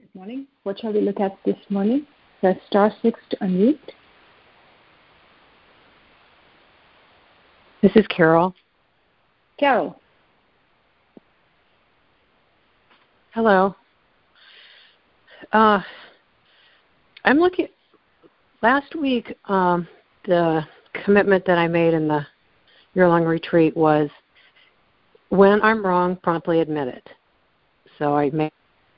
morning. What shall we look at this morning? Press star 6 to unmute. This is Carol. Carol. Hello. I'm looking. Last week, the commitment that I made in the year-long retreat was, when I'm wrong, promptly admit it. So I made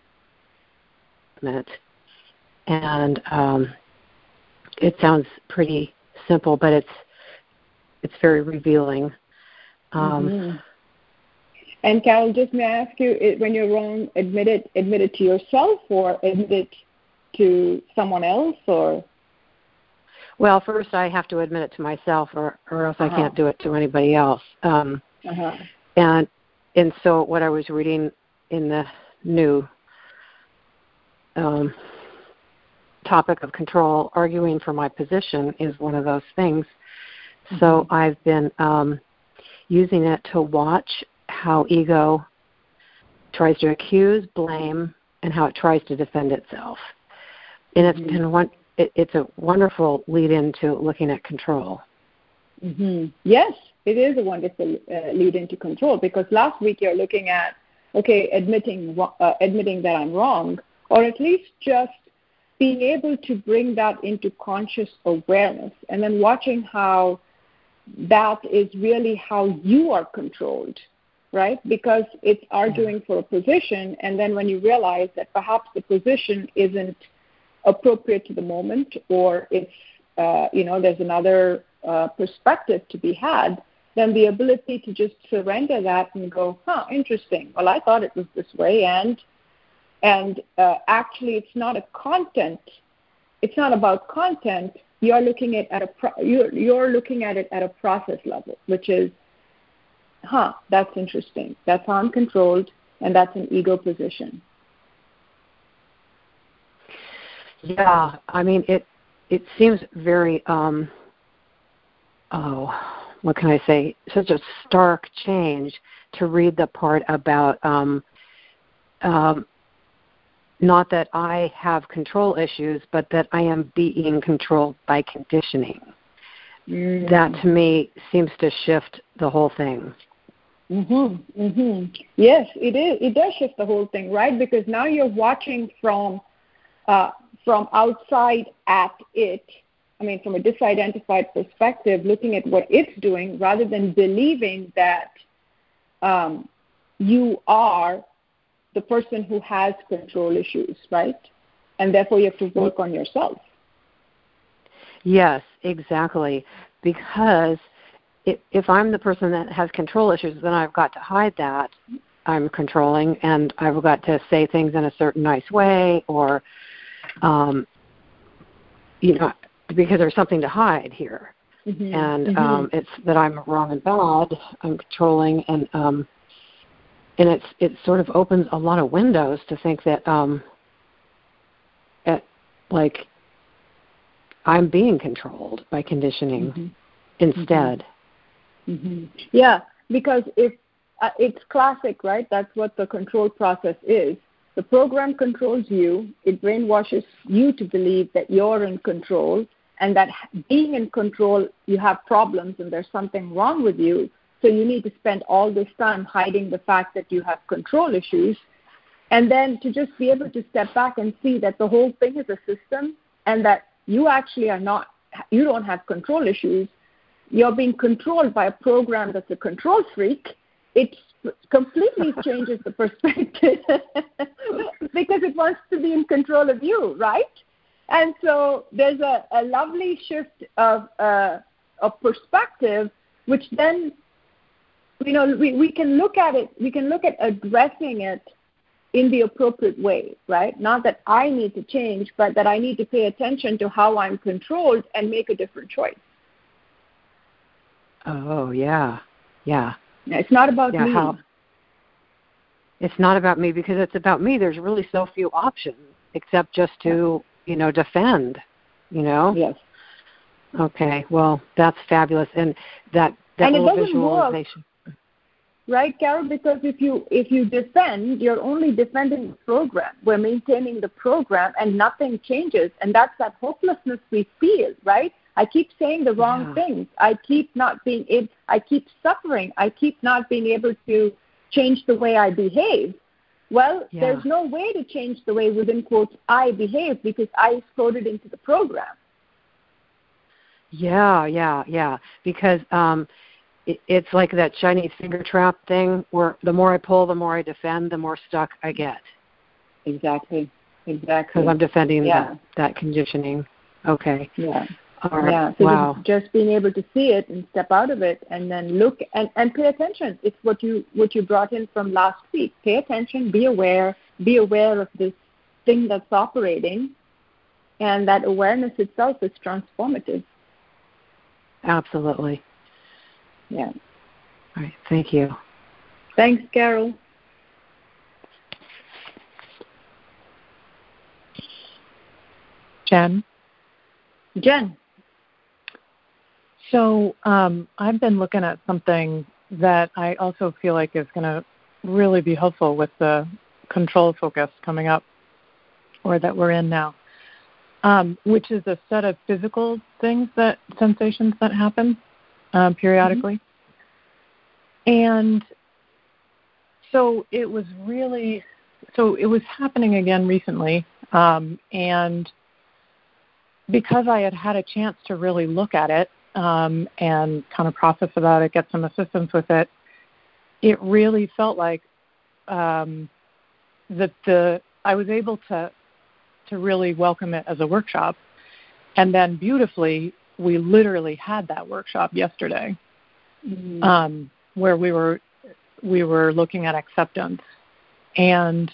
it, and it sounds pretty simple, but it's very revealing. And Carol, just may I ask you, when you're wrong, admit it to yourself or admit it to someone else, or? Well, first I have to admit it to myself, or else I can't do it to anybody else. And so what I was reading in the new topic of control, arguing for my position, is one of those things. So I've been using it to watch how ego tries to accuse, blame, and how it tries to defend itself. And it's been it's a wonderful lead into looking at control. Yes, it is a wonderful lead into control, because last week you're looking at, admitting that I'm wrong, or at least just being able to bring that into conscious awareness, and then watching how that is really how you are controlled, right? Because it's arguing for a position, and then when you realize that perhaps the position isn't appropriate to the moment, or it's, there's another perspective to be had, then the ability to just surrender that and go, interesting. Well, I thought it was this way, and actually it's not a content. It's not about content. You're looking at you're looking at it at a process level, which is, that's interesting. That's how I'm controlled, and that's an ego position. Yeah, I mean, it seems very, what can I say, such a stark change to read the part about not that I have control issues, but that I am being controlled by conditioning. That, to me, seems to shift the whole thing. Yes, it is. It does shift the whole thing, right? Because now you're watching from outside at it. I mean, from a disidentified perspective, looking at what it's doing, rather than believing that you are the person who has control issues, right? And therefore you have to work on yourself. Yes, exactly. Because if I'm the person that has control issues, then I've got to hide that I'm controlling, and I've got to say things in a certain nice way, or, because there's something to hide here. It's that I'm wrong and bad, I'm controlling, and it sort of opens a lot of windows to think that I'm being controlled by conditioning instead. Yeah, because if it's classic, right? That's what the control process is. The program controls you. It brainwashes you to believe that you're in control, and that being in control, you have problems and there's something wrong with you. So you need to spend all this time hiding the fact that you have control issues, and then to just be able to step back and see that the whole thing is a system, and that you actually you don't have control issues. You're being controlled by a program that's a control freak. It completely changes the perspective because it wants to be in control of you, right? And so there's a lovely shift of perspective, which then, we can look at it, we can look at addressing it in the appropriate way, right? Not that I need to change, but that I need to pay attention to how I'm controlled and make a different choice. Oh, yeah. It's not about me. It's not about me, because it's about me. There's really so few options except just to, defend, Yes. Okay, well, that's fabulous. And that little visualization. right, Carol? Because if you defend, you're only defending the program. We're maintaining the program, and nothing changes, and that's that hopelessness we feel, right? I keep saying the wrong things. I keep not being able. I keep suffering. I keep not being able to change the way I behave. Well, there's no way to change the way, within quotes, I behave, because I is coded into the program. Yeah. Because it's like that Chinese finger trap thing where the more I pull, the more I defend, the more stuck I get. Exactly. Because I'm defending that conditioning. Okay. Yeah. All right. Yeah. So wow. just being able to see it and step out of it and then look and pay attention. It's what you brought in from last week. Pay attention, be aware of this thing that's operating, and that awareness itself is transformative. Absolutely. Yeah. All right. Thank you. Thanks, Carol. Jen. So I've been looking at something that I also feel like is going to really be helpful with the control focus coming up, or that we're in now, which is a set of physical sensations that happen periodically. Mm-hmm. And so it was happening again recently, and because I had a chance to really look at it, and kind of process about it, get some assistance with it, it really felt like I was able to really welcome it as a workshop. And then beautifully, we literally had that workshop yesterday, where we were looking at acceptance. And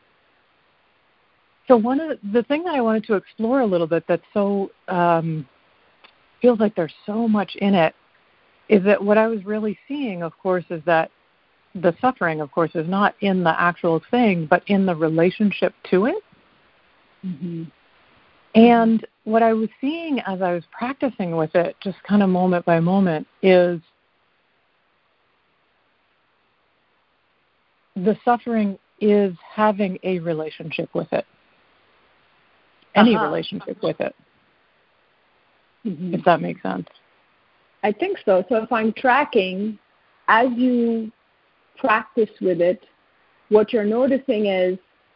so one of the thing that I wanted to explore a little bit that's so feels like there's so much in it is that what I was really seeing, of course, is that the suffering, of course, is not in the actual thing, but in the relationship to it. Mm-hmm. And what I was seeing as I was practicing with it, just kind of moment by moment, is the suffering is having a relationship with it. Any relationship with it. Mm-hmm. If that makes sense. I think so. So if I'm tracking, as you practice with it, what you're noticing is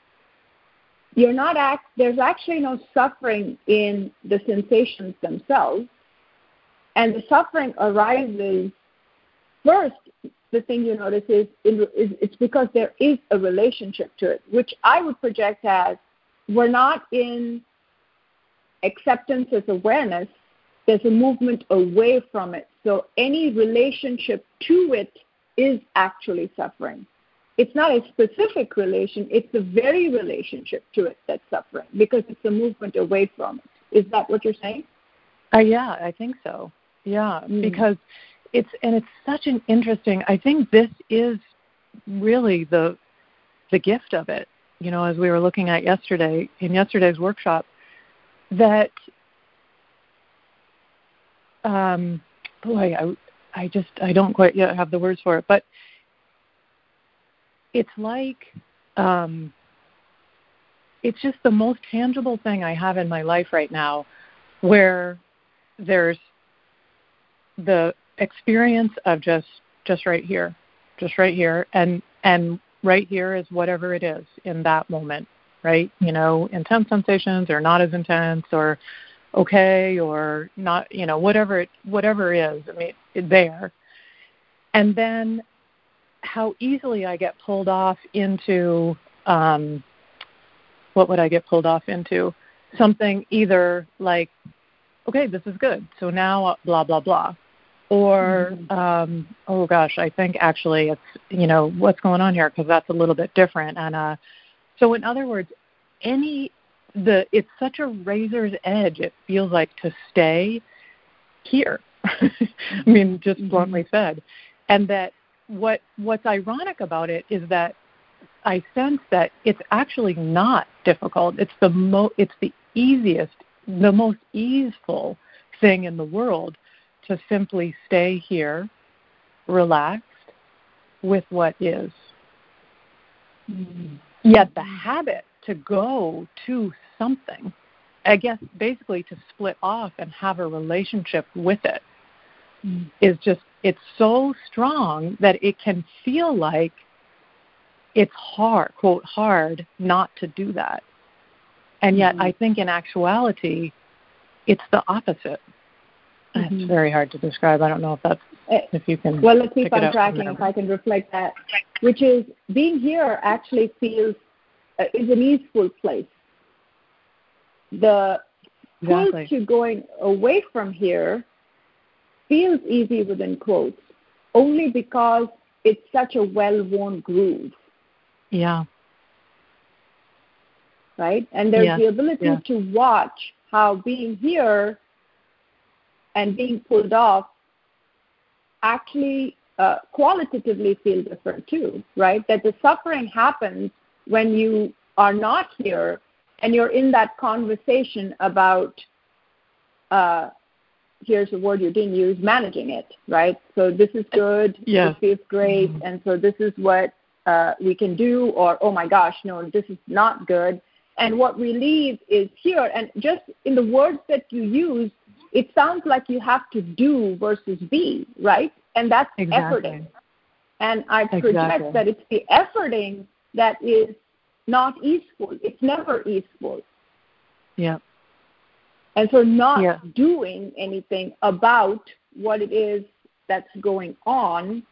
there's actually no suffering in the sensations themselves. And the suffering arises first. The thing you notice is it's because there is a relationship to it, which I would project as we're not in acceptance as awareness. There's a movement away from it. So any relationship to it is actually suffering. It's not a specific relation. It's the very relationship to it that's suffering because it's a movement away from it. Is that what you're saying? Yeah, I think so. Yeah, because it's such an interesting, I think this is really the gift of it, as we were looking at in yesterday's workshop, that I don't quite yet have the words for it, but it's like it's just the most tangible thing I have in my life right now, where there's the experience of just right here, and right here is whatever it is in that moment, right? Intense sensations or not as intense, or okay or not, whatever is, I mean, there. And then how easily I get pulled off into, what would I get pulled off into? Something either like, okay, this is good, so now blah, blah, blah. Or, oh gosh, I think actually it's, what's going on here, because that's a little bit different. And so in other words, it's such a razor's edge, it feels like, to stay here. I mean, just bluntly said. And that what's ironic about it is that I sense that it's actually not difficult. It's the easiest, the most easeful thing in the world to simply stay here, relaxed, with what is. Mm-hmm. Yet the habit to go to something, I guess basically to split off and have a relationship with it, is just, it's so strong that it can feel like it's hard, quote, hard not to do that. And yet I think in actuality, it's the opposite. It's very hard to describe. I don't know if you can. Well, let's see if I'm tracking, if I can reflect that, which is being here actually feels is an easeful place. The pull to going away from here feels easy within quotes, only because it's such a well-worn groove. Yeah. Right? And there's the ability to watch how being here and being pulled off actually qualitatively feel different too, right? That the suffering happens when you are not here and you're in that conversation about, here's a word you didn't use, managing it, right? So this is good, this feels great, and so this is what we can do, or, oh my gosh, no, this is not good. And what we leave is here, and just in the words that you use, it sounds like you have to do versus be, right? And that's efforting. And I project that it's the efforting that is not easeful. It's never easeful. Yeah. And so not doing anything about what it is that's going on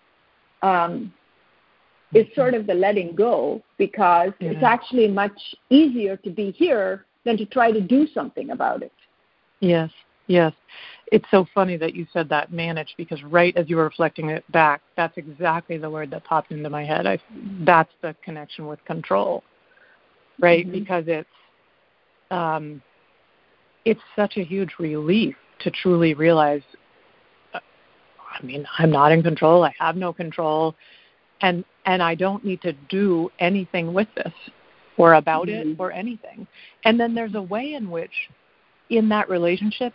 is sort of the letting go, because it's actually much easier to be here than to try to do something about it. Yes, yes. It's so funny that you said that, manage, because right as you were reflecting it back, that's exactly the word that popped into my head. That's the connection with control, right? Because it's such a huge relief to truly realize, I'm not in control. I have no control. And I don't need to do anything with this or about it or anything. And then there's a way in which in that relationship,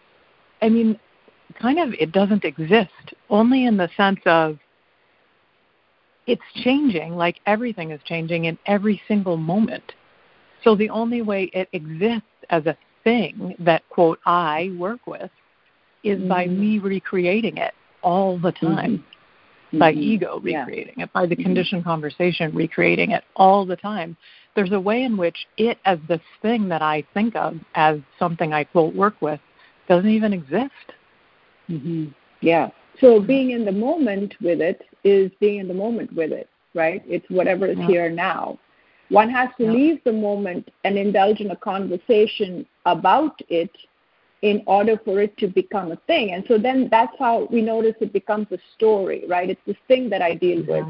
kind of it doesn't exist, only in the sense of it's changing, like everything is changing in every single moment. So the only way it exists as a thing that, quote, I work with is by me recreating it all the time. By ego recreating it, by the conditioned conversation recreating it all the time. There's a way in which it, as this thing that I think of as something I, quote, work with, doesn't even exist. Yeah. So being in the moment with it is being in the moment with it, right? It's whatever is here now. One has to leave the moment and indulge in a conversation about it in order for it to become a thing. And so then that's how we notice it becomes a story, right? It's this thing that I deal with.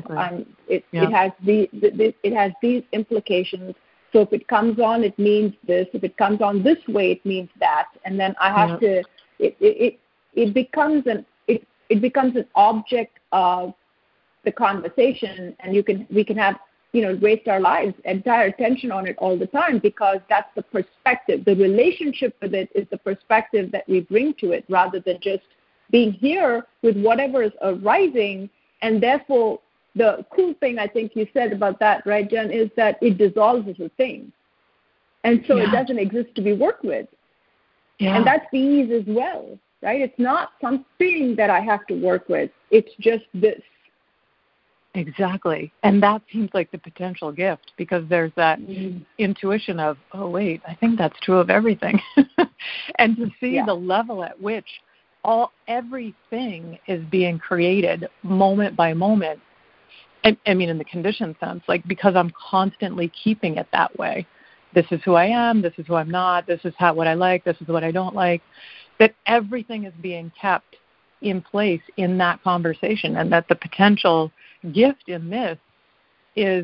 It has these implications. So if it comes on, it means this. If it comes on this way, it means that. And then I have to. It becomes an object of the conversation, and we can have waste our lives, entire attention on it all the time, because that's the perspective. The relationship with it is the perspective that we bring to it, rather than just being here with whatever is arising. And therefore, the cool thing I think you said about that, right, Jen, is that it dissolves as a thing. And so it doesn't exist to be worked with. Yeah. And that's the ease as well, right? It's not something that I have to work with. It's just this. Exactly. And that seems like the potential gift, because there's that intuition of, oh, wait, I think that's true of everything. And to see the level at which everything is being created moment by moment. In the conditioned sense, like, because I'm constantly keeping it that way. This is who I am. This is who I'm not. This is what I like. This is what I don't like. That everything is being kept in place in that conversation, and that the potential gift in this is,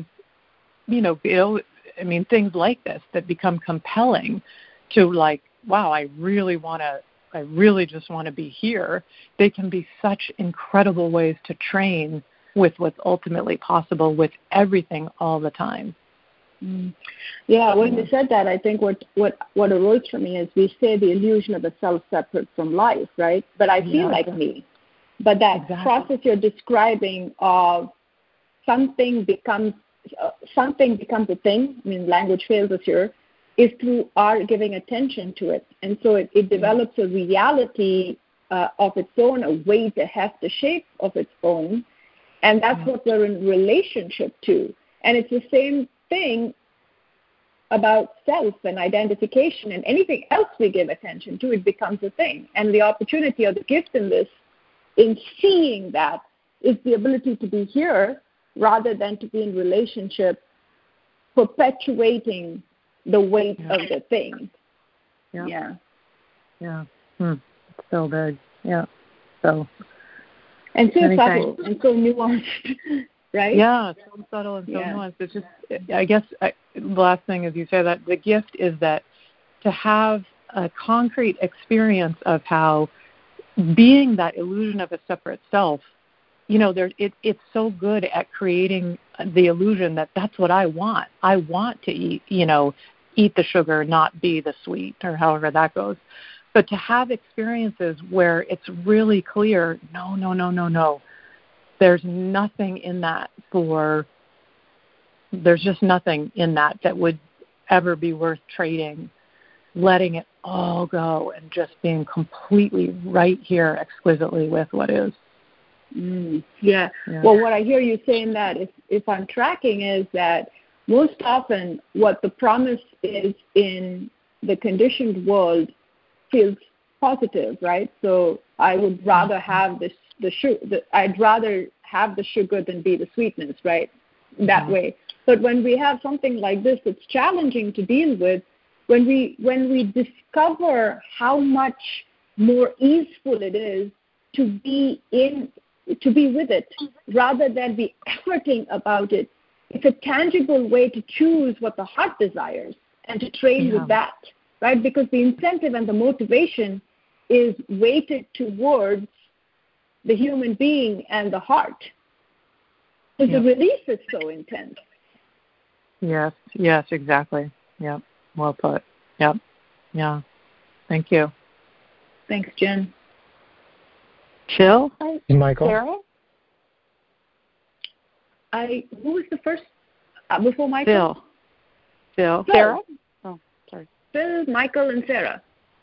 things like this that become compelling to, like, wow, I really just want to be here. They can be such incredible ways to train with what's ultimately possible with everything all the time. Yeah, when you said that, I think what arose for me is we say the illusion of the self separate from life, right? But I feel like me. But that process you're describing of something becomes a thing, I mean, language fails us here, is through our giving attention to it. And so it develops a reality of its own, a weight, a heft, a shape of its own. And that's what we're in relationship to. And it's the same thing about self and identification, and anything else we give attention to, it becomes a thing. And the opportunity or the gift in this, in seeing that, is the ability to be here rather than to be in relationship, perpetuating the weight of the thing. Yeah. So big. Yeah. So. And so subtle and so nuanced, right? Yeah, so subtle and so nuanced. It's just, I guess, the last thing is you say that the gift is that to have a concrete experience of how being that illusion of a separate self, it's so good at creating the illusion that that's what I want. I want to eat the sugar, not be the sweet, or however that goes. But to have experiences where it's really clear, no. There's nothing in that there's just nothing in that would ever be worth trading, letting it all go and just being completely right here exquisitely with what is. Yeah. Well, what I hear you saying that, if I'm tracking, is that most often what the promise is in the conditioned world feels positive, right? So I would rather have I'd rather have the sugar than be the sweetness, right? That way. But when we have something like this, it's challenging to deal with. When we discover how much more easeful it is to be with it, rather than be efforting about it, it's a tangible way to choose what the heart desires and to train with that, right? Because the incentive and the motivation is weighted towards the human being and the heart. Because the release is so intense. Yes, exactly. Yep, well put. Yep, yeah. Thank you. Thanks, Jen. Phil? Michael? Sarah? Who was the first before Michael? Phil. Sarah? Oh, sorry. Phil, Michael, and Sarah.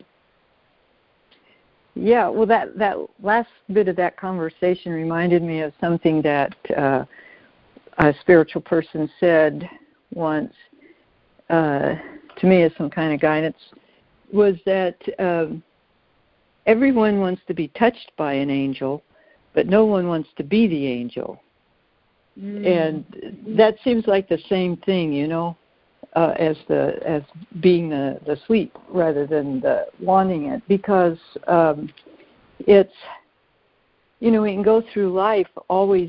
Yeah, well, that last bit of that conversation reminded me of something that a spiritual person said once to me as some kind of guidance, was that everyone wants to be touched by an angel, but no one wants to be the angel. And that seems like the same thing, as being the sweet rather than the wanting it, because it's, we can go through life always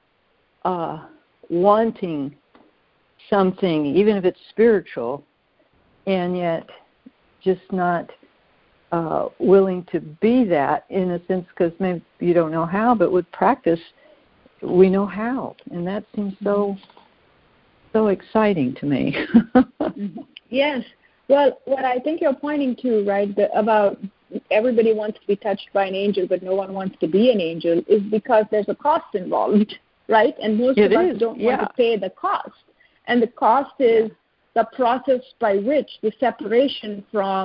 wanting something, even if it's spiritual, and yet just not willing to be that, in a sense, because maybe you don't know how, but with practice we know how, and that seems so exciting to me. Yes. Well, what I think you're pointing to, right, about everybody wants to be touched by an angel, but no one wants to be an angel, is because there's a cost involved, right? And most of us don't want to pay the cost. And the cost is the process by which the separation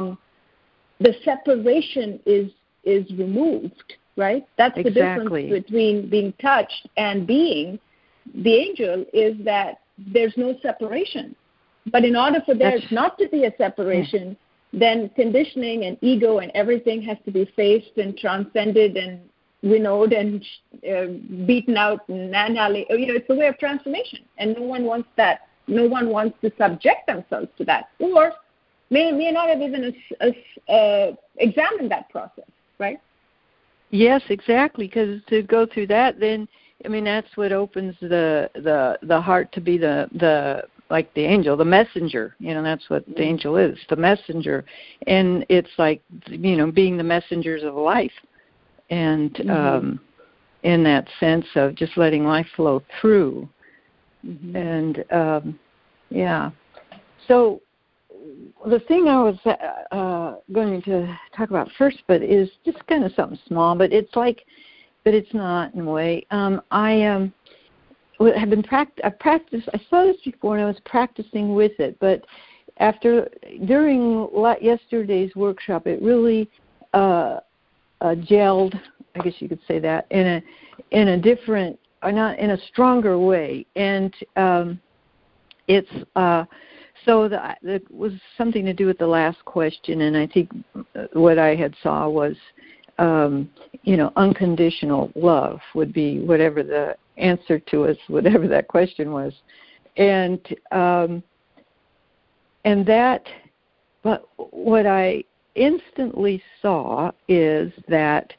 is removed, right? That's the difference between being touched and being the angel, is that there's no separation. But in order for there not to be a separation, then conditioning and ego and everything has to be faced and transcended and winnowed and beaten out and annihilated. It's a way of transformation, and no one wants that. No one wants to subject themselves to that, or may not have even examined that process, right? Yes, exactly. Because to go through that, then that's what opens the heart to be the like the angel, the messenger. That's what the angel is, the messenger, and it's like being the messengers of life, and in that sense of just letting life flow through, and So the thing I was going to talk about first, but is just kind of something small, but it's like but it's not in a way. I have been I practiced. I saw this before, and I was practicing with it. But during yesterday's workshop, it really gelled. I guess you could say that in a different, or not in a stronger way. And it's so that was something to do with the last question. And I think what I had saw was, unconditional love would be whatever the answer to us, whatever that question was. And that, but what I instantly saw is that,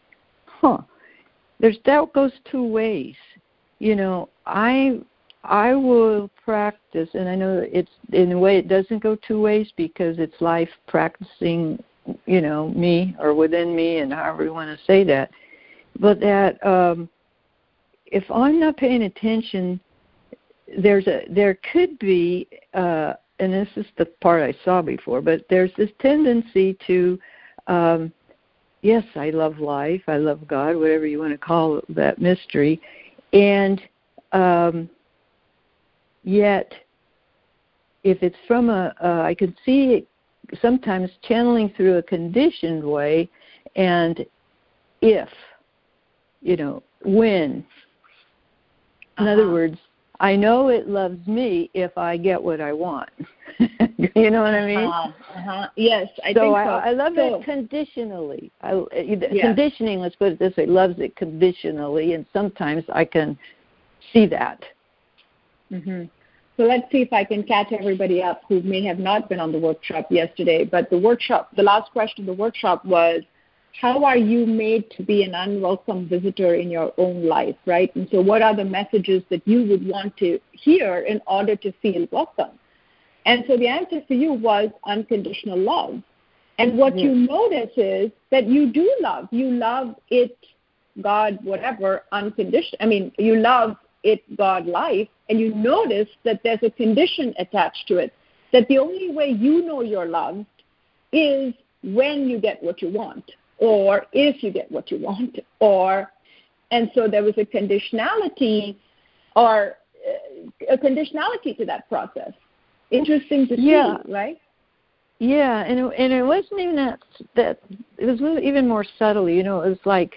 that goes two ways. I will practice, and I know it's in a way it doesn't go two ways because it's life practicing, me or within me, and however you want to say that. But that if I'm not paying attention, there could be, and this is the part I saw before, but there's this tendency to, yes, I love life, I love God, whatever you want to call that mystery, and yet if it's from I could see it sometimes channeling through a conditioned way, and if, when. In other words, I know it loves me if I get what I want. You know what I mean? Yes, I think so. So. I love it conditionally. Conditioning, let's put it this way, loves it conditionally, and sometimes I can see that. Mm-hmm. So let's see if I can catch everybody up who may have not been on the workshop yesterday. But the last question of the workshop was, how are you made to be an unwelcome visitor in your own life, right? And so what are the messages that you would want to hear in order to feel welcome? And so the answer for you was unconditional love. And what you notice is that you do love. You love it, God, whatever, unconditional. I mean, you love it, God, life, and you notice that there's a condition attached to it, that the only way you know you're loved is when you get what you want, or if you get what you want, and so there was a conditionality to that process. Interesting to see, right? Yeah, and it wasn't even that it was even more subtle. It was like,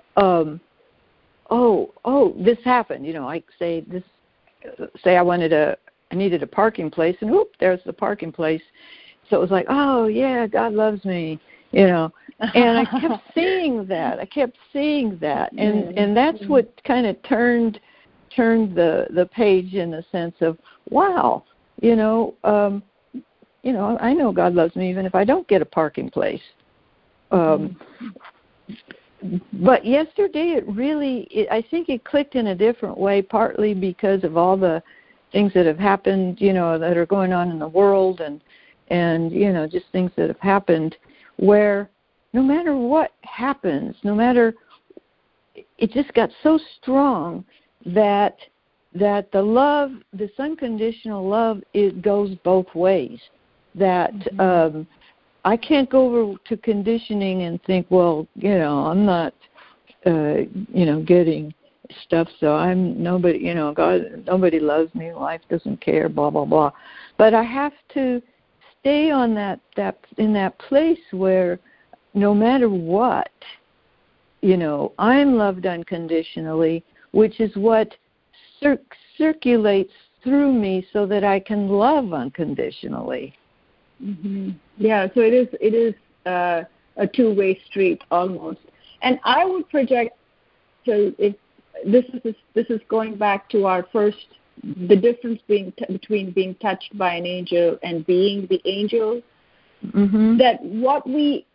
this happened. Like say I needed a parking place, and there's the parking place. So it was like, oh yeah, God loves me, and I kept seeing that. And that's what kind of turned the page in the sense of, wow, I know God loves me even if I don't get a parking place. But yesterday I think it clicked in a different way, partly because of all the things that have happened, that are going on in the world and just things that have happened, where no matter what happens, it just got so strong that the love, this unconditional love, it goes both ways. That I can't go over to conditioning and think, well, I'm not, getting stuff, so I'm nobody, God, nobody loves me, life doesn't care, blah, blah, blah. But I have to stay on that in that place where no matter what, I'm loved unconditionally, which is what circulates through me so that I can love unconditionally. Mm-hmm. Yeah, so it is a two-way street almost. And I would project, so if this is going back to our first, the difference between being touched by an angel and being the angel. Mm-hmm. That what we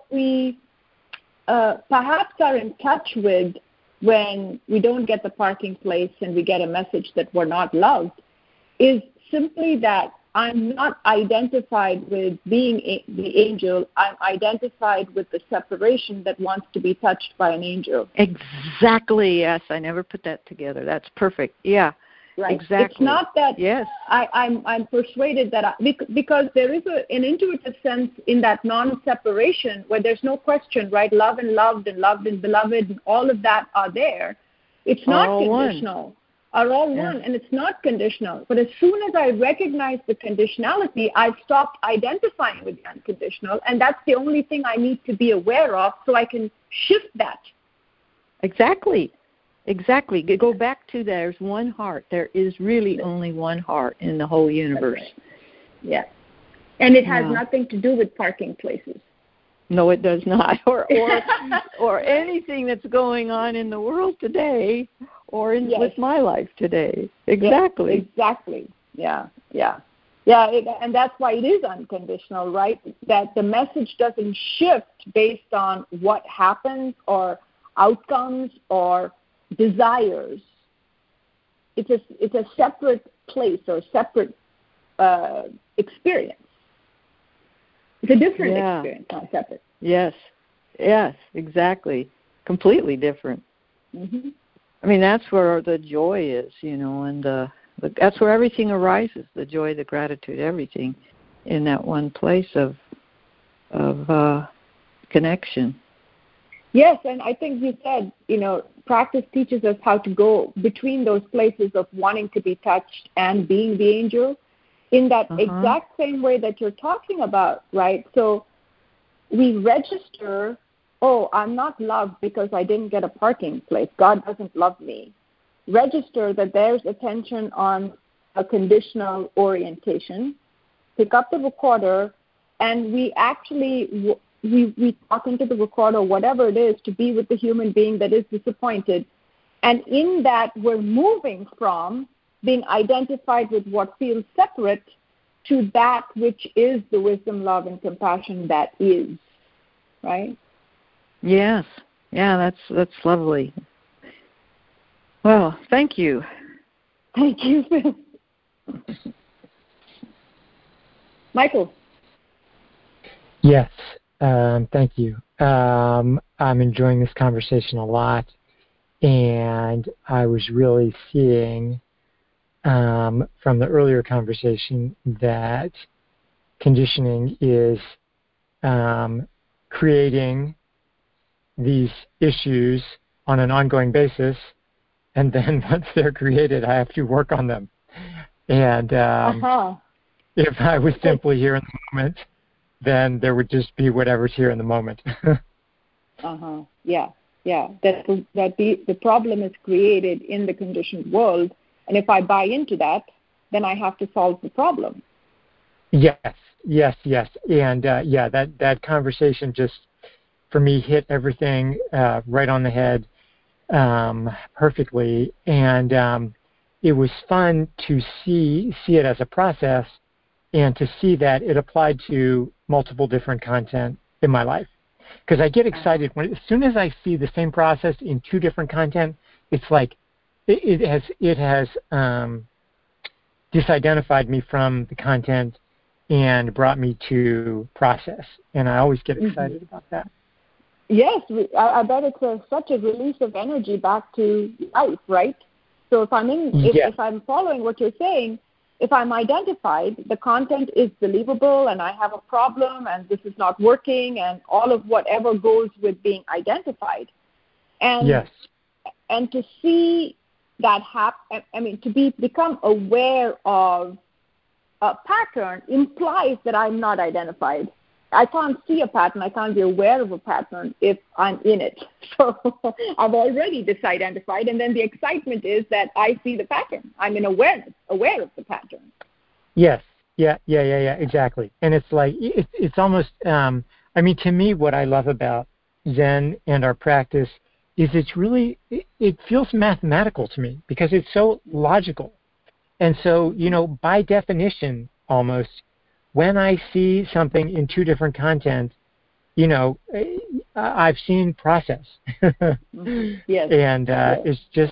perhaps are in touch with when we don't get the parking place and we get a message that we're not loved is simply that I'm not identified with being the angel. I'm identified with the separation that wants to be touched by an angel. Exactly, yes. I never put that together. That's perfect. Yeah. Right. Exactly. It's not that yes. I'm persuaded that because there is an intuitive sense in that non-separation where there's no question, right? Love and loved and loved and beloved and all of that are there. It's not conditional. Are all one, and it's not conditional. But as soon as I recognize the conditionality, I've stopped identifying with the unconditional, and that's the only thing I need to be aware of so I can shift that. Exactly. Go back to there's one heart. There is really only one heart in the whole universe. Right. Yeah. And it has nothing to do with parking places. No, it does not. Or anything that's going on in the world today or with my life today. Exactly. Yes, exactly. Yeah. And that's why it is unconditional, right? That the message doesn't shift based on what happens or outcomes or desires. It's a separate place or separate experience. It's a different experience, not separate. Yes, exactly. Completely different. Mm-hmm. I mean, that's where the joy is, and that's where everything arises, the joy, the gratitude, everything in that one place of connection. Yes, and I think you said, practice teaches us how to go between those places of wanting to be touched and being the angel in that exact same way that you're talking about, right? So we register, I'm not loved because I didn't get a parking place. God doesn't love me. Register that there's attention on a conditional orientation. Pick up the recorder, and we actually we talk into the recorder, whatever it is, to be with the human being that is disappointed. And in that, we're moving from being identified with what feels separate to that which is the wisdom, love, and compassion that is, right? Yes. Yeah, that's lovely. Well, thank you. Thank you. Michael. Yes, thank you. I'm enjoying this conversation a lot, and I was really seeing from the earlier conversation that conditioning is creating these issues on an ongoing basis, and then once they're created, I have to work on them. And if I was simply here in the moment, then there would just be whatever's here in the moment. Yeah. That the problem is created in the conditioned world, and if I buy into that, then I have to solve the problem. Yes. And that conversation just, for me, hit everything right on the head perfectly. And it was fun to see it as a process and to see that it applied to multiple different content in my life. Because I get excited as soon as I see the same process in two different content. It's like it has disidentified me from the content and brought me to process, and I always get excited about that. Yes, I bet it's such a release of energy back to life, right? So if I'm following what you're saying, if I'm identified, the content is believable, and I have a problem, and this is not working, and all of whatever goes with being identified, and to see that happen, to become aware of a pattern implies that I'm not identified. I can't see a pattern. I can't be aware of a pattern if I'm in it. So I've already disidentified, and then the excitement is that I see the pattern. I'm in awareness, aware of the pattern. Yes. Yeah, exactly. And it's like, it's almost, to me, what I love about Zen and our practice is it feels mathematical to me because it's so logical. And so, by definition, almost, when I see something in two different content, I've seen process. Yes. And it's just,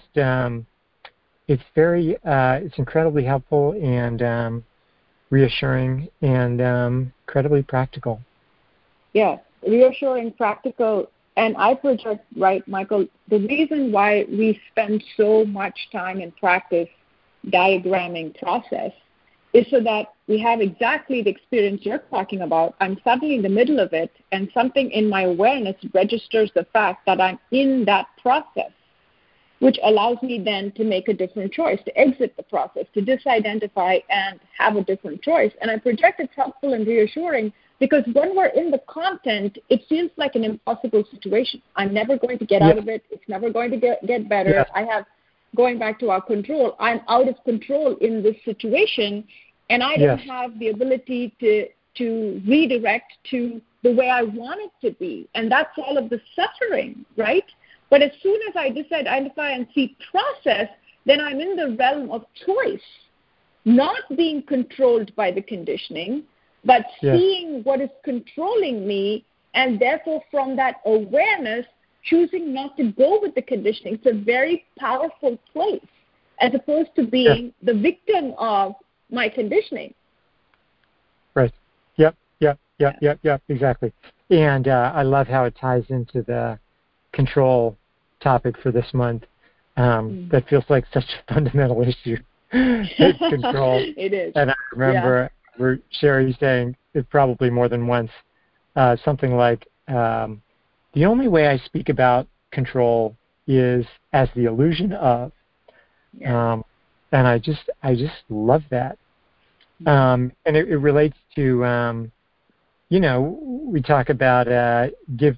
it's incredibly helpful and reassuring and incredibly practical. Yeah, reassuring, practical. And I project, right, Michael, the reason why we spend so much time in practice diagramming process is so that we have exactly the experience you're talking about. I'm suddenly in the middle of it, and something in my awareness registers the fact that I'm in that process, which allows me then to make a different choice, to exit the process, to disidentify and have a different choice. And I project it's helpful and reassuring because when we're in the content, it feels like an impossible situation. I'm never going to get out of it. It's never going to get better. Going back to our control, I'm out of control in this situation, and I don't have the ability to redirect to the way I want it to be. And that's all of the suffering, right? But as soon as I disidentify and see process, then I'm in the realm of choice, not being controlled by the conditioning, but seeing what is controlling me, and therefore from that awareness, choosing not to go with the conditioning. It's a very powerful place, as opposed to being the victim of my conditioning. Right. Yep, exactly. And I love how it ties into the control topic for this month. That feels like such a fundamental issue. It's control. It is. And I remember Sherry saying it probably more than once, something like, the only way I speak about control is as the illusion of. And I just love that. And it relates to, we talk about give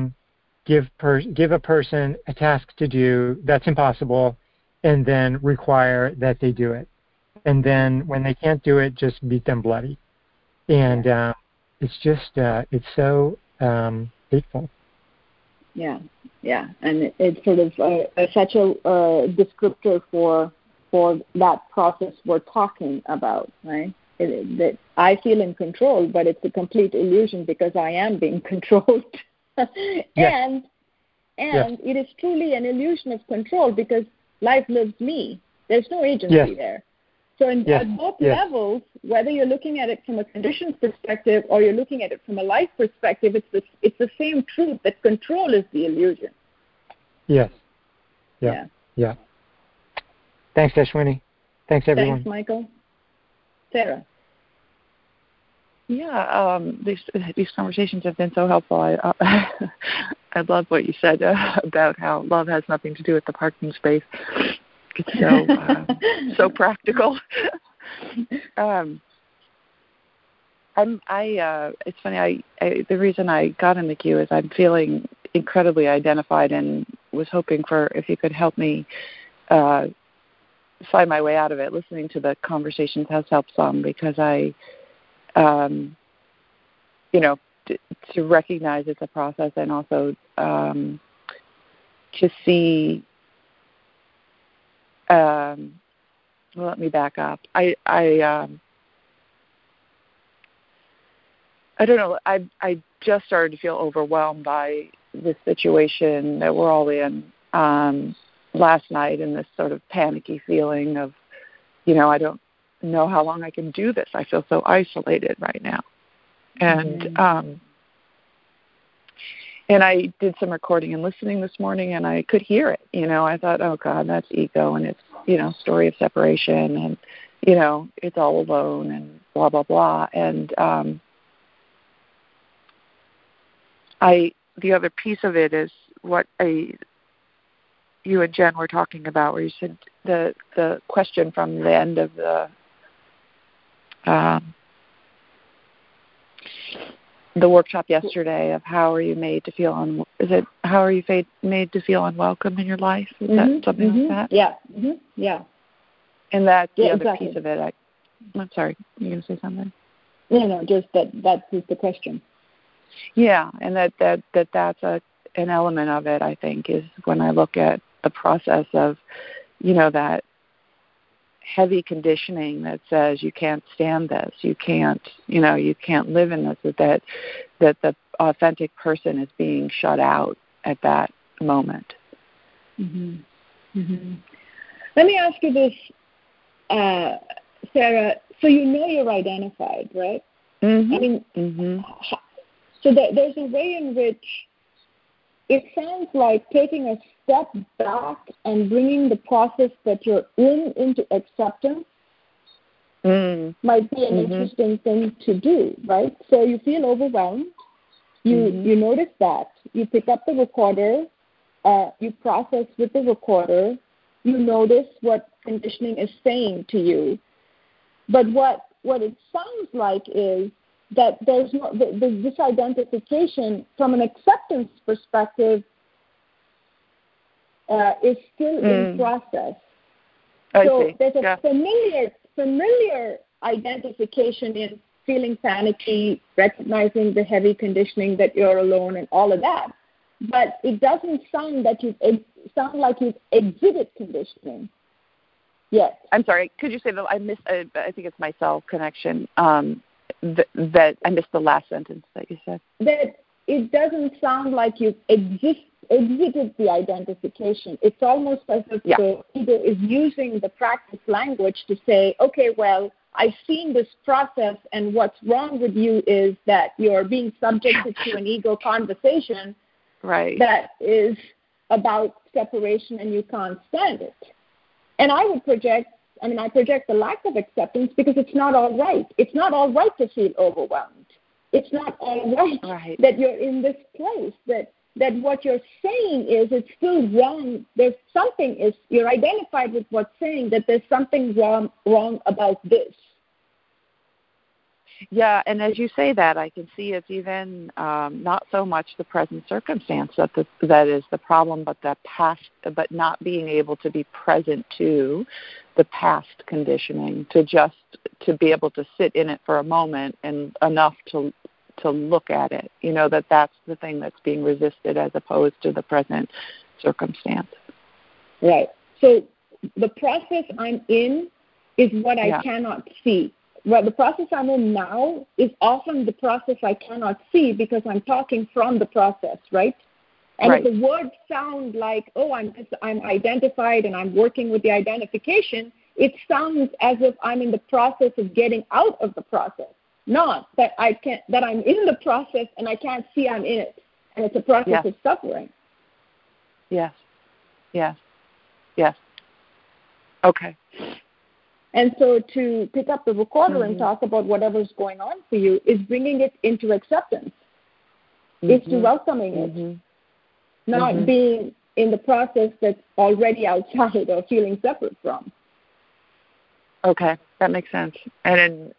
a person a task to do that's impossible, and then require that they do it. And then when they can't do it, just beat them bloody. And it's just, it's so hateful. Yeah, and it's sort of such a descriptor for that process we're talking about, right? That I feel in control, but it's a complete illusion because I am being controlled. And it is truly an illusion of control because life lives me. There's no agency there. So at both levels, whether you're looking at it from a conditions perspective or you're looking at it from a life perspective, it's the same truth that control is the illusion. Yes. Yeah. Thanks, Ashwini. Thanks, everyone. Thanks, Michael. Sarah. Yeah, these conversations have been so helpful. I love what you said about how love has nothing to do with the parking space. It's so practical. It's funny. The reason I got in the queue is I'm feeling incredibly identified and was hoping for if you could help me find my way out of it. Listening to the conversations has helped some because I, to recognize it's a process and also to see. Let me back up. I don't know. I just started to feel overwhelmed by this situation that we're all in last night, and this sort of panicky feeling of, I don't know how long I can do this. I feel so isolated right now, and I did some recording and listening this morning, and I could hear it. I thought, oh God, that's ego, and it's story of separation, and it's all alone, and blah blah blah, and the other piece of it is what you and Jen were talking about, where you said the question from the end of the workshop yesterday of how are you made to feel how are you made to feel unwelcome in your life? Is that something like that? Yeah. And that's the other piece of it. I'm sorry, you going to say something? No, just that is the question. Yeah, and that's an element of it, I think, is when I look at the process of, that heavy conditioning that says you can't stand this, you can't live in this, that the authentic person is being shut out at that moment. Let me ask you this, Sarah. So you're identified, right? I mean, so there's a way in which it sounds like taking a step back and bringing the process that you're in into acceptance might be an interesting thing to do, right? So you feel overwhelmed. You notice that. You pick up the recorder. You process with the recorder. You notice what conditioning is saying to you. But what it sounds like is that there's no this identification from an acceptance perspective is still in process. So there's a familiar identification in feeling panicky, recognizing the heavy conditioning that you're alone and all of that. But it doesn't sound like you've exited conditioning yet. I'm sorry. Could you say that I missed? I think it's my cell connection. That I missed the last sentence that you said. That it doesn't sound like you've exited the identification. It's almost as if the ego is using the practice language to say, okay, well, I've seen this process, and what's wrong with you is that you're being subjected to an ego conversation that is about separation, and you can't stand it. And I project the lack of acceptance because it's not all right. It's not all right to feel overwhelmed. It's not all right that you're in this place, that what you're saying is it's still wrong. There's something you're identified with what's saying that there's something wrong about this. Yeah, and as you say that, I can see it's even not so much the present circumstance that is the problem, but the past, but not being able to be present to the past conditioning, to be able to sit in it for a moment and enough to look at it. You know, that's the thing that's being resisted as opposed to the present circumstance. Right. So the process I'm in is what I cannot see. Well, the process I'm in now is often the process I cannot see because I'm talking from the process, right? And if the words sound like, oh, I'm identified and I'm working with the identification, it sounds as if I'm in the process of getting out of the process, not that that I'm in the process and I can't see I'm in it, and it's a process of suffering. Yes. Okay. And so to pick up the recorder and talk about whatever's going on for you is bringing it into acceptance. It's to welcoming it, not being in the process that's already outside or feeling separate from. Okay, that makes sense. And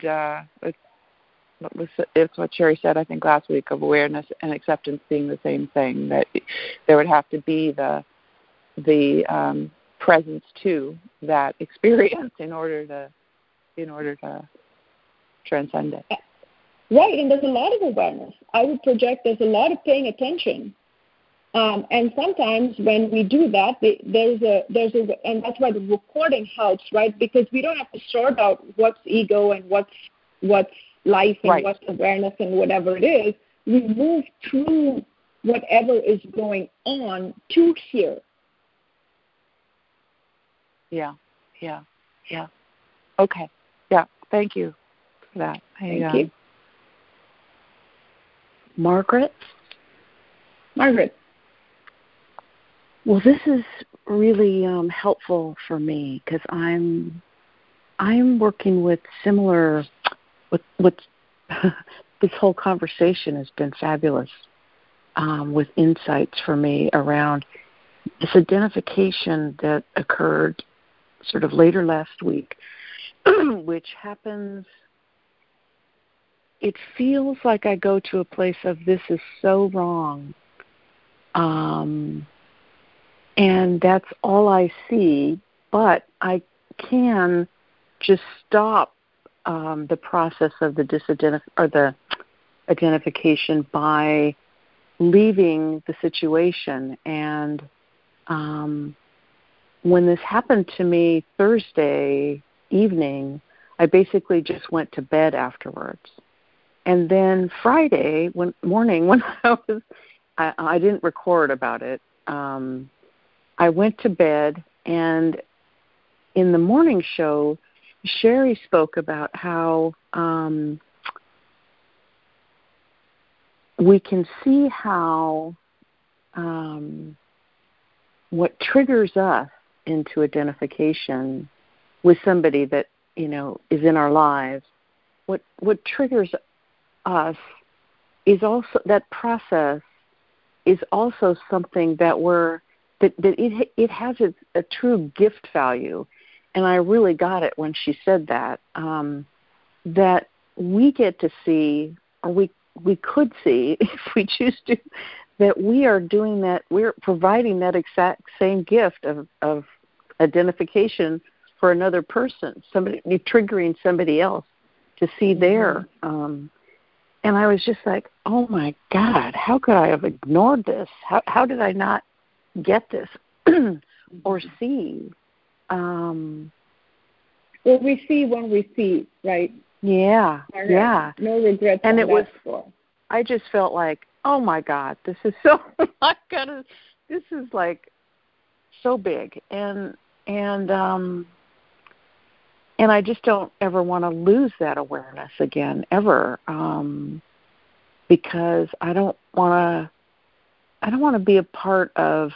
it's what Sherry said, I think, last week, of awareness and acceptance being the same thing, that there would have to be the presence to that experience in order to transcend it. Right, and there's a lot of awareness. I would project there's a lot of paying attention, and sometimes when we do that, and that's why the recording helps, right? Because we don't have to sort out what's ego and what's life and what's awareness and whatever it is. We move through whatever is going on to here. Yeah. Okay. Yeah. Thank you for that. Thank you. Margaret? Well, this is really helpful for me because I'm working with similar. With this whole conversation has been fabulous with insights for me around this identification that occurred sort of later last week, which happens, it feels like I go to a place of this is so wrong, and that's all I see, but I can just stop the process of the identification by leaving the situation. And when this happened to me Thursday evening, I basically just went to bed afterwards. And then Friday morning, when I didn't record about it, I went to bed, and in the morning show, Sherry spoke about how we can see how what triggers us into identification with somebody that, you know, is in our lives, what triggers us is also that process is also something that it has a true gift value. And I really got it when she said that, that we get to see, or we could see, if we choose to, that we are doing that, we're providing that exact same gift of identification for another person, somebody triggering somebody else to see their. And I was just like, oh my God, how could I have ignored this? How did I not get this or see? Well, we see when we see, right? Yeah, yeah. No regrets. And it was, for. I just felt like, oh my God, this is so, this is like so big. And I just don't ever want to lose that awareness again, ever, because I don't want to be a part of,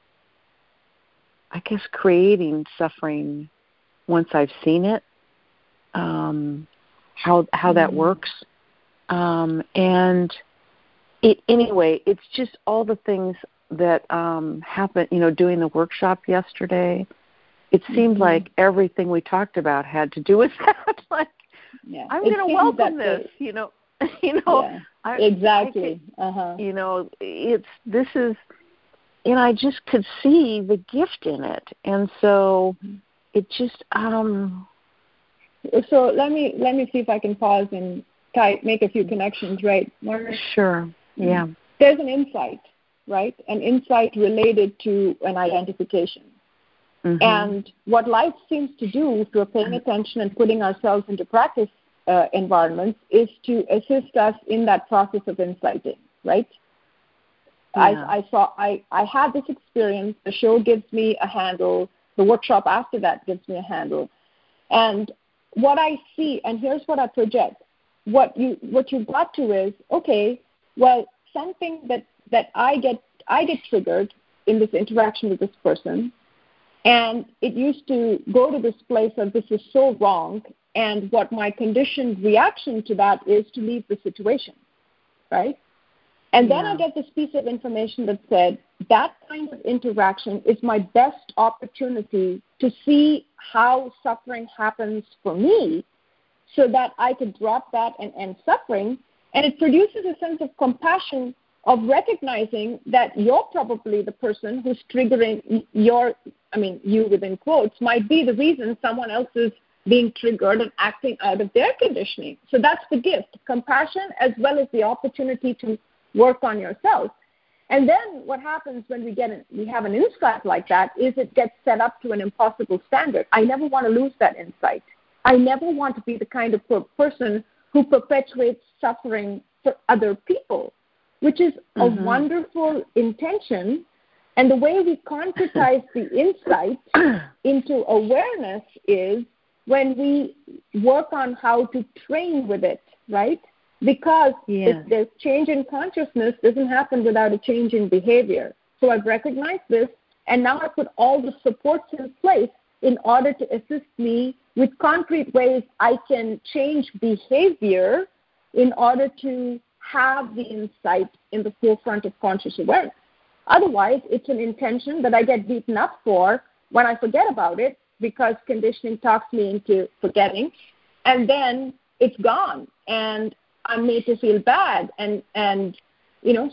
I guess, creating suffering once I've seen it, how that works, and anyway, it's just all the things that happened. You know, doing the workshop yesterday. It seemed like everything we talked about had to do with that. Like, I'm going to welcome this, you know. Yeah, exactly. You know, this is, and I just could see the gift in it, and so it just. So let me see if I can pause and make a few connections. Right. Sure. Yeah. There's an insight, right? An insight related to an identification. And what life seems to do, if we're paying attention and putting ourselves into practice environments, is to assist us in that process of insighting, right? Yeah. I had this experience. The show gives me a handle. The workshop after that gives me a handle. And what I see, and here's what I project. What you got to is, okay, well, something that I get triggered in this interaction with this person. And it used to go to this place of this is so wrong, and what my conditioned reaction to that is to leave the situation, right? And then I get this piece of information that said that kind of interaction is my best opportunity to see how suffering happens for me so that I could drop that and end suffering. And it produces a sense of compassion of recognizing that you're probably the person who's triggering you within quotes, might be the reason someone else is being triggered and acting out of their conditioning. So that's the gift, compassion as well as the opportunity to work on yourself. And then what happens when we have an insight like that is it gets set up to an impossible standard. I never want to lose that insight. I never want to be the kind of person who perpetuates suffering for other people, which is a wonderful intention. And the way we concretize the insight into awareness is when we work on how to train with it, right? Because if there's change in consciousness doesn't happen without a change in behavior. So I've recognized this, and now I put all the supports in place in order to assist me with concrete ways I can change behavior in order to have the insight in the forefront of conscious awareness. Otherwise, it's an intention that I get beaten up for when I forget about it because conditioning talks me into forgetting, and then it's gone, and I'm made to feel bad, and you know,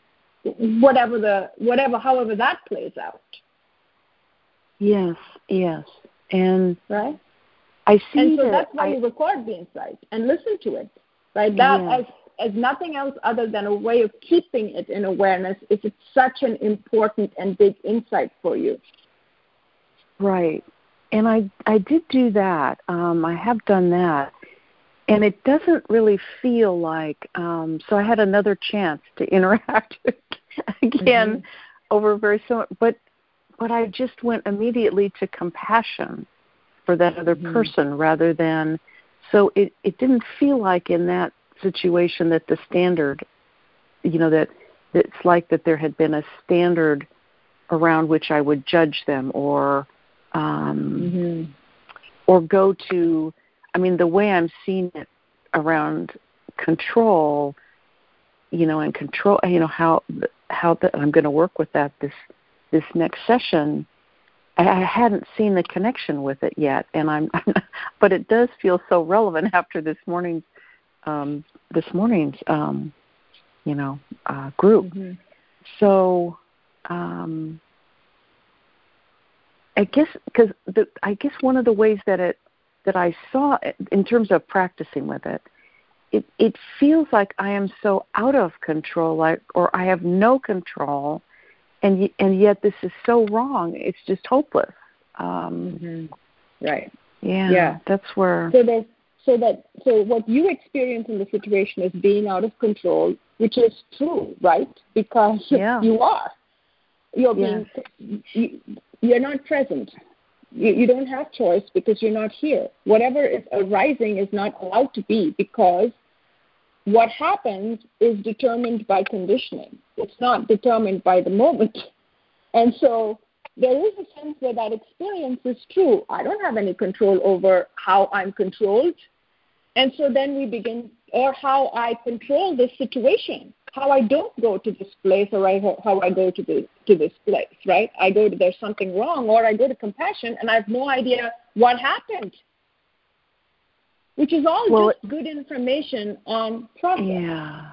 however that plays out. Yes, and right. I see. And so that's why you record the insight and listen to it, right? That as nothing else other than a way of keeping it in awareness, if it's such an important and big insight for you. Right. And I did do that. I have done that. And it doesn't really feel like, so I had another chance to interact again over very similar, but I just went immediately to compassion for that other person rather than, so it didn't feel like in that situation that the standard, you know, that it's like that there had been a standard around which I would judge them or go to, I mean, the way I'm seeing it around control, and control, how I'm going to work with that this next session. I hadn't seen the connection with it yet, and but it does feel so relevant after this morning's group. So, I guess one of the ways that I saw it, in terms of practicing with it, it feels like I am so out of control, or I have no control. And yet this is so wrong. It's just hopeless. Right. Yeah. That's where. So what you experience in the situation is being out of control, which is true, right? Because you are. You're not present. You don't have choice because you're not here. Whatever is arising is not allowed to be, because what happens is determined by conditioning. It's not determined by the moment. And so there is a sense where that experience is true. I don't have any control over how I'm controlled. And so then we begin, or how I control this situation, how I don't go to this place, or how I go to this place, right? I go to there's something wrong, or I go to compassion, and I have no idea what happened, which is all just good information on process. Yeah.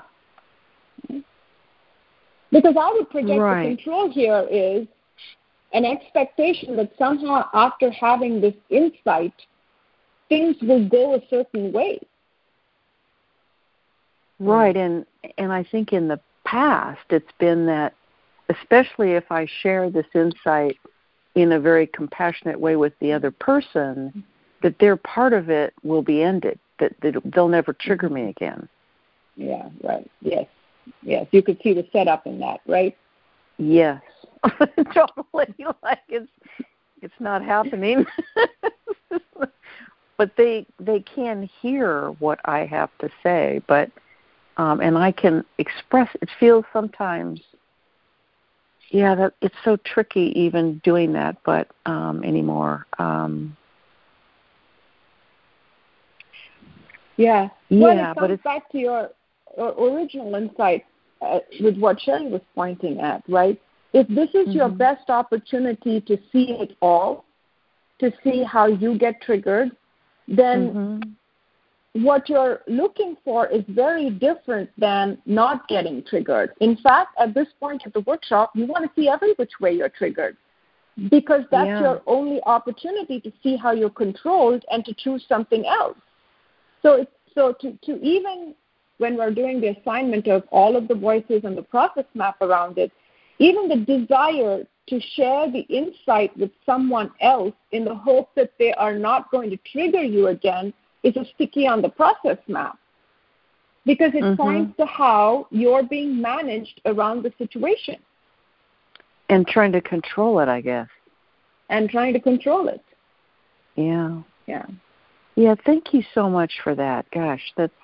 Because I would project the control here is an expectation that somehow after having this insight, things will go a certain way. Right, and I think in the past it's been that, especially if I share this insight in a very compassionate way with the other person, that their part of it will be ended, that they'll never trigger me again. Yeah, right. Yes. You could see the setup in that, right? Yes. Totally. Like it's not happening. But they can hear what I have to say, but and I can express. It feels sometimes, that it's so tricky even doing that, but anymore. Well, it comes back to your original insight with what Sherry was pointing at, right? If this is your best opportunity to see it all, to see how you get triggered, then what you're looking for is very different than not getting triggered. In fact, at this point of the workshop, you want to see every which way you're triggered, because that's your only opportunity to see how you're controlled and to choose something else. So to even when we're doing the assignment of all of the voices and the process map around it, even the desire to share the insight with someone else in the hope that they are not going to trigger you again is a sticky on the process map, because it points to how you're being managed around the situation. And trying to control it, I guess. And trying to control it. Yeah. Yeah. Yeah, thank you so much for that. Gosh, that's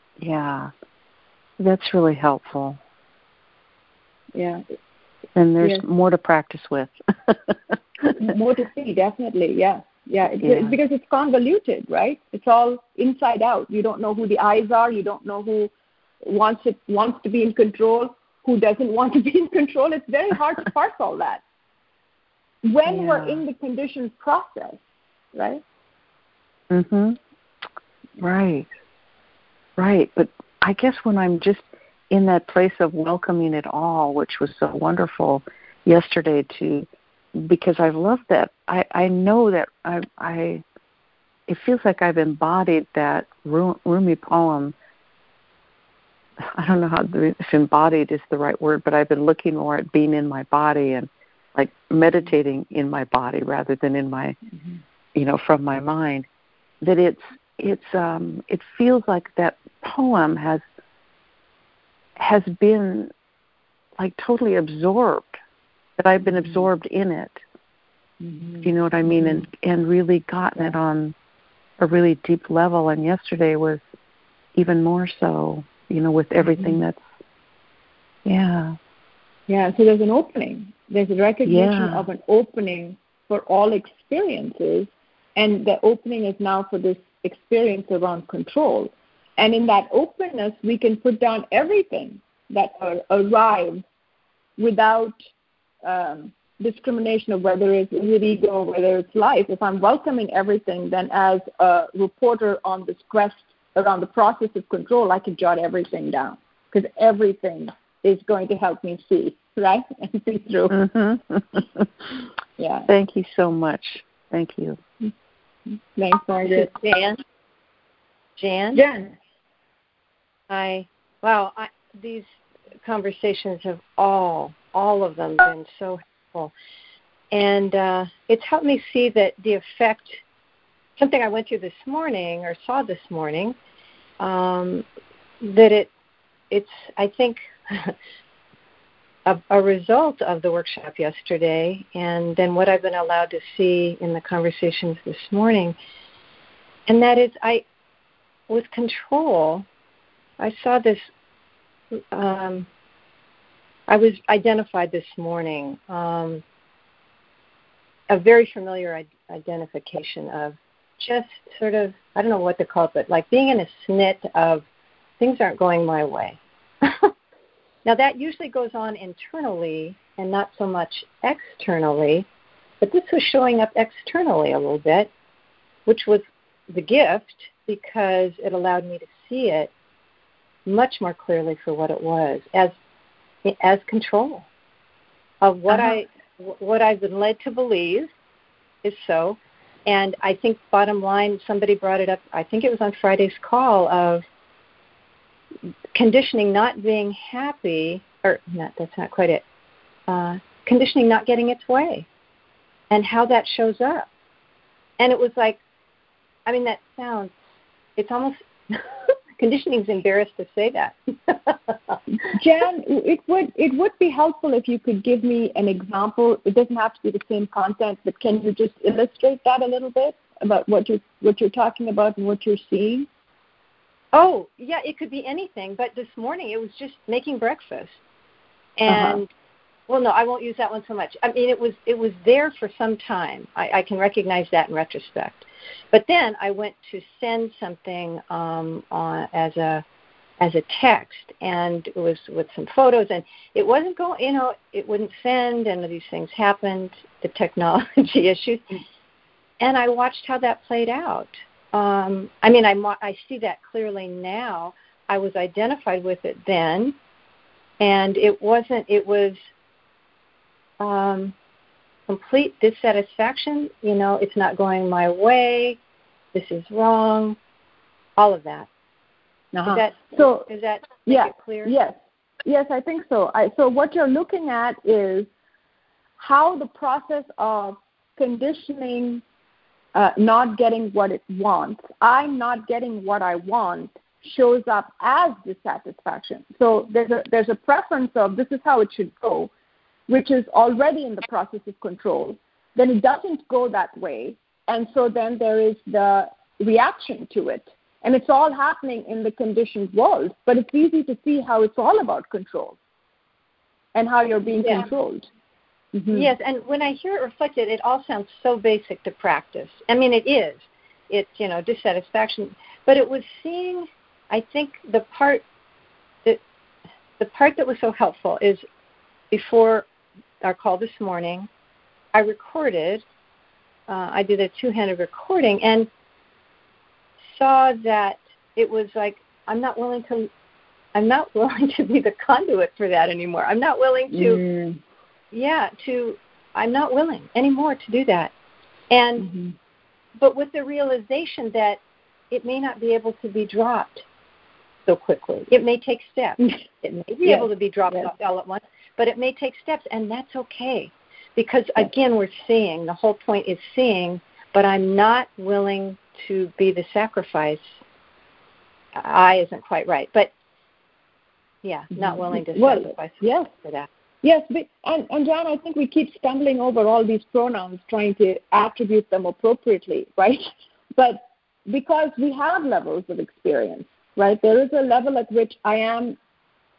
really helpful. Yeah. And there's more to practice with. More to see, definitely, yeah. Because it's convoluted, right? It's all inside out. You don't know who the eyes are. You don't know who wants to be in control, who doesn't want to be in control. It's very hard to parse all that when we're in the conditioned process, right? Right. But I guess when I'm just in that place of welcoming it all, which was so wonderful yesterday because I've loved that. I know that it feels like I've embodied that Rumi poem. I don't know if embodied is the right word, but I've been looking more at being in my body and like meditating in my body rather than in my, from my mind. That it feels like that poem has been like totally absorbed, that I've been absorbed in it. Do you know what I mean? And really gotten it on a really deep level. And yesterday was even more so, with everything that's, Yeah, so there's an opening. There's a recognition of an opening for all experiences, and the opening is now for this experience around control. And in that openness, we can put down everything that arrives without discrimination of whether it's ego or whether it's life. If I'm welcoming everything, then as a reporter on this quest around the process of control, I can jot everything down because everything is going to help me see, right? And see through. Mm-hmm. Yeah. Thank you so much. Thank you. Thanks, Margaret. Jan? Hi. Wow, these conversations have all of them been so helpful. And it's helped me see that the effect, something I went through this morning or saw this morning, that it's I think, a result of the workshop yesterday and then what I've been allowed to see in the conversations this morning. And that is, with control, I saw this, I was identified this morning, a very familiar identification of just sort of, I don't know what to call it, but like being in a snit of things aren't going my way. Now, that usually goes on internally and not so much externally, but this was showing up externally a little bit, which was the gift because it allowed me to see it much more clearly for what it was, as control of what I've been led to believe is so. And I think bottom line, somebody brought it up, I think it was on Friday's call, of conditioning not being happy, or not, that's not quite it, conditioning not getting its way and how that shows up. And it was like, I mean, that sounds, it's almost, conditioning's embarrassed to say that. Jan, it would be helpful if you could give me an example. It doesn't have to be the same content, but can you just illustrate that a little bit about what you're talking about and what you're seeing? Oh, yeah, it could be anything. But this morning it was just making breakfast. And, well, no, I won't use that one so much. I mean, it was there for some time. I can recognize that in retrospect. But then I went to send something as a text, and it was with some photos, and it wasn't going, it wouldn't send, and these things happened, the technology issues. And I watched how that played out. I mean, I see that clearly now. I was identified with it then, and it was complete dissatisfaction. It's not going my way. This is wrong. All of that. Is that make it clear? Yes, I think so. So what you're looking at is how the process of conditioning not getting what it wants, I'm not getting what I want, shows up as dissatisfaction. So there's a preference of this is how it should go, which is already in the process of control. Then it doesn't go that way, and so then there is the reaction to it. And it's all happening in the conditioned world, but it's easy to see how it's all about control and how you're being controlled. Mm-hmm. Yes, and when I hear it reflected, it all sounds so basic to practice. I mean, it is. It's, dissatisfaction. But it was seeing, I think, the part that was so helpful is before our call this morning, I recorded, I did a two-handed recording, and saw that it was like, I'm not willing to be the conduit for that anymore. I'm not willing to, I'm not willing anymore to do that. And, but with the realization that it may not be able to be dropped so quickly. It may take steps. It may be able to be dropped all at once, but it may take steps, and that's okay. Because, again, we're seeing, the whole point is seeing, but I'm not willing to be the sacrifice. I isn't quite right, but not willing to sacrifice for that. Yes, and Jan, I think we keep stumbling over all these pronouns, trying to attribute them appropriately, right? But because we have levels of experience, right? There is a level at which I am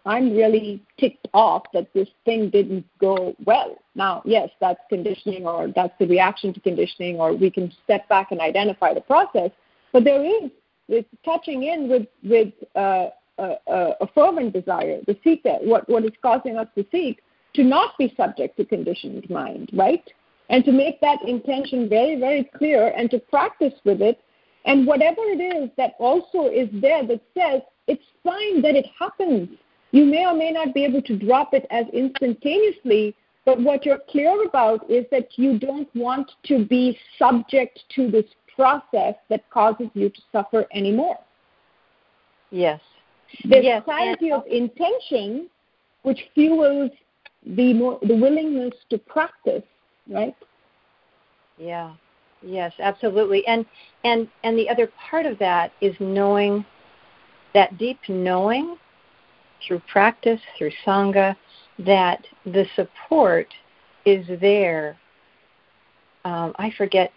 I'm really ticked off that this thing didn't go well. Now, yes, that's conditioning, or that's the reaction to conditioning, or we can step back and identify the process. But it's touching in with a fervent desire, the seeker, what is causing us to seek, to not be subject to conditioned mind, right? And to make that intention very, very clear and to practice with it. And whatever it is that also is there that says it's fine that it happens. You may or may not be able to drop it as instantaneously, but what you're clear about is that you don't want to be subject to this process that causes you to suffer anymore. Yes. There's clarity of intention, which fuels the willingness to practice, right? Yeah. Yes, absolutely. And the other part of that is knowing, that deep knowing through practice, through Sangha, that the support is there. I forget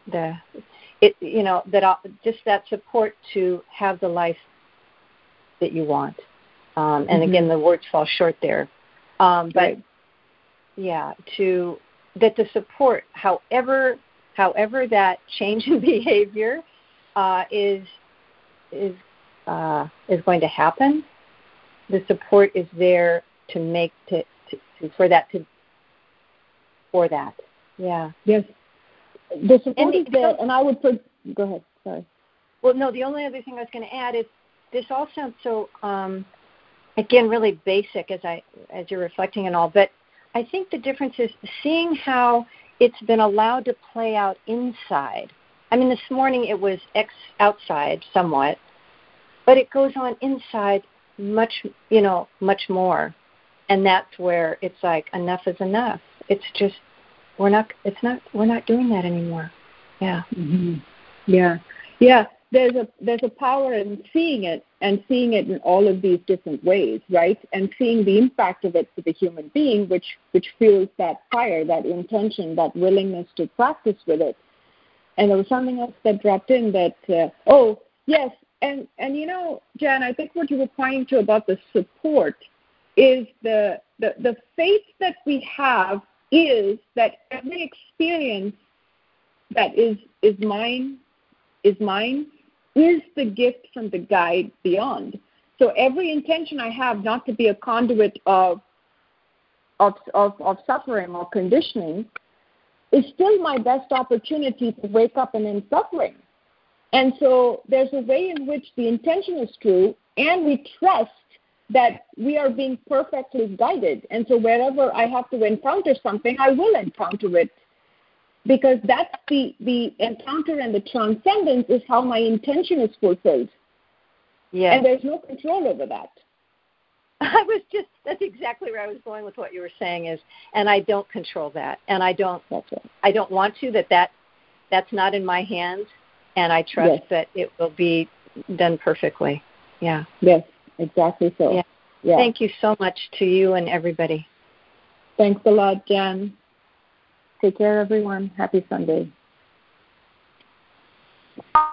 just that support to have the life that you want. And again, the words fall short there. But right. Yeah, that the support, however that change in behavior is going to happen, the support is there for that. Yeah. Yes. The support is there, and I would put. Go ahead. Sorry. Well, no. The only other thing I was going to add is this all sounds so again really basic as you're reflecting and all, but I think the difference is seeing how it's been allowed to play out inside. I mean, this morning it was outside somewhat, but it goes on inside much more. And that's where it's like, enough is enough. It's just, we're not doing that anymore. Yeah. Mm-hmm. Yeah. Yeah. There's a power in seeing it, and seeing it in all of these different ways, right? And seeing the impact of it for the human being, which fuels that fire, that intention, that willingness to practice with it. And there was something else that dropped in that, yes, and Jan, I think what you were pointing to about the support is the faith that we have is that every experience that is mine is the gift from the guide beyond. So every intention I have not to be a conduit of suffering or conditioning is still my best opportunity to wake up and end suffering. And so there's a way in which the intention is true, and we trust that we are being perfectly guided. And so wherever I have to encounter something, I will encounter it. Because that's the encounter and the transcendence is how my intention is fulfilled. Yeah. And there's no control over that. That's exactly where I was going with what you were saying and I don't control that. And I don't want to, that's not in my hands. And I trust that it will be done perfectly. Yeah. Yes, exactly so. Yeah. Yeah. Thank you so much to you and everybody. Thanks a lot, Jan. Take care, everyone. Happy Sunday.